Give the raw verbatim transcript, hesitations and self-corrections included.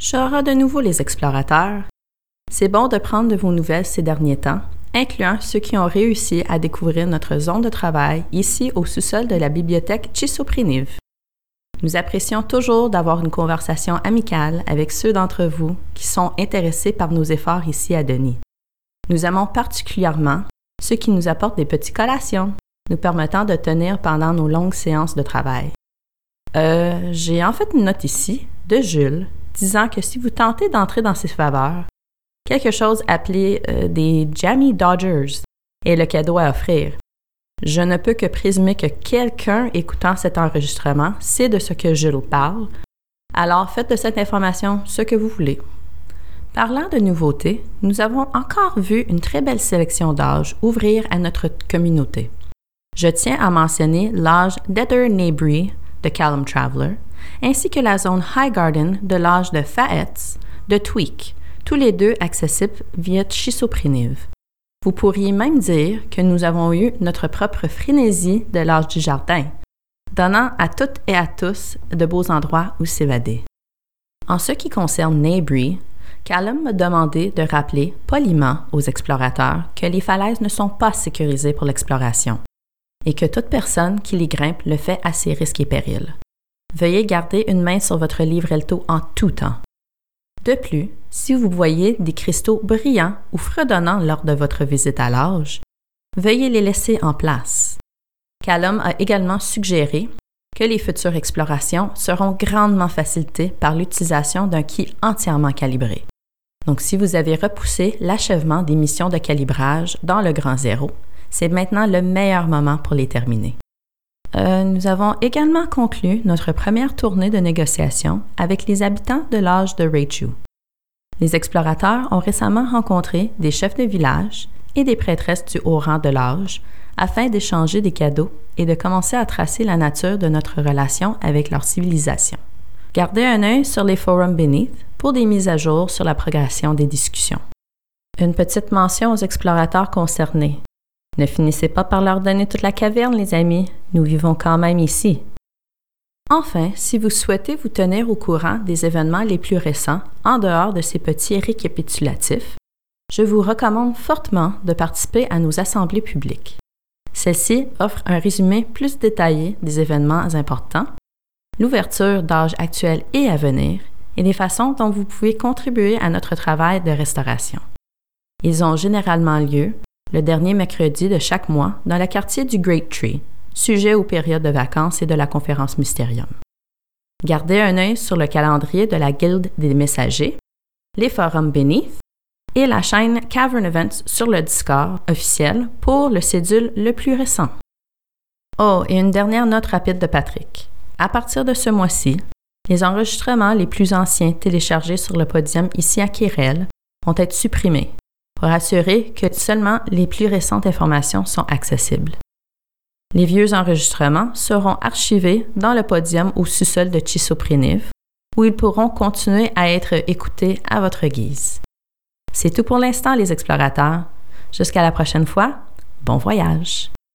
Chara de nouveau les explorateurs. C'est bon de prendre de vos nouvelles ces derniers temps, incluant ceux qui ont réussi à découvrir notre zone de travail ici au sous-sol de la bibliothèque Chisopriniv. Nous apprécions toujours d'avoir une conversation amicale avec ceux d'entre vous qui sont intéressés par nos efforts ici à Denis. Nous aimons particulièrement ceux qui nous apportent des petites collations, nous permettant de tenir pendant nos longues séances de travail. Euh, j'ai en fait une note ici, de Jules, disant que si vous tentez d'entrer dans ses faveurs, quelque chose appelé euh, des Jammy Dodgers est le cadeau à offrir. Je ne peux que présumer que quelqu'un écoutant cet enregistrement sait de ce que Jules parle, alors faites de cette information ce que vous voulez. Parlant de nouveautés, nous avons encore vu une très belle sélection d'âges ouvrir à notre communauté. Je tiens à mentionner l'âge d'Heather Nabry de Callum Traveller, ainsi que la zone Highgarden de l'âge de Faetz de Tweak, tous les deux accessibles via Chisopriniv. Vous pourriez même dire que nous avons eu notre propre frénésie de l'âge du jardin, donnant à toutes et à tous de beaux endroits où s'évader. En ce qui concerne Nabry, Callum m'a demandé de rappeler poliment aux explorateurs que les falaises ne sont pas sécurisées pour l'exploration et que toute personne qui les grimpe le fait à ses risques et périls. Veuillez garder une main sur votre livrelto en tout temps. De plus, si vous voyez des cristaux brillants ou fredonnants lors de votre visite à l'âge, veuillez les laisser en place. Callum a également suggéré que les futures explorations seront grandement facilitées par l'utilisation d'un quai entièrement calibré. Donc, si vous avez repoussé l'achèvement des missions de calibrage dans le Grand Zéro, c'est maintenant le meilleur moment pour les terminer. Euh, nous avons également conclu notre première tournée de négociation avec les habitants de l'âge de Raichu. Les explorateurs ont récemment rencontré des chefs de village et des prêtresses du haut rang de l'âge afin d'échanger des cadeaux et de commencer à tracer la nature de notre relation avec leur civilisation. Gardez un œil sur les forums Beneath pour des mises à jour sur la progression des discussions. Une petite mention aux explorateurs concernés. Ne finissez pas par leur donner toute la caverne, les amis. Nous vivons quand même ici. Enfin, si vous souhaitez vous tenir au courant des événements les plus récents, en dehors de ces petits récapitulatifs, je vous recommande fortement de participer à nos assemblées publiques. Celles-ci offrent un résumé plus détaillé des événements importants, l'ouverture d'âges actuels et à venir, et des façons dont vous pouvez contribuer à notre travail de restauration. Ils ont généralement lieu le dernier mercredi de chaque mois dans le quartier du Great Tree, sujet aux périodes de vacances et de la conférence Mysterium. Gardez un œil sur le calendrier de la Guilde des Messagers, les forums Beneath et la chaîne Cavern Events sur le Discord officiel pour le cédule le plus récent. Oh, et une dernière note rapide de Patrick. À partir de ce mois-ci, les enregistrements les plus anciens téléchargés sur le podium ici à Kirel vont être supprimés pour assurer que seulement les plus récentes informations sont accessibles. Les vieux enregistrements seront archivés dans le podium au sous-sol de Chisopriniv, où ils pourront continuer à être écoutés à votre guise. C'est tout pour l'instant, les explorateurs. Jusqu'à la prochaine fois, bon voyage!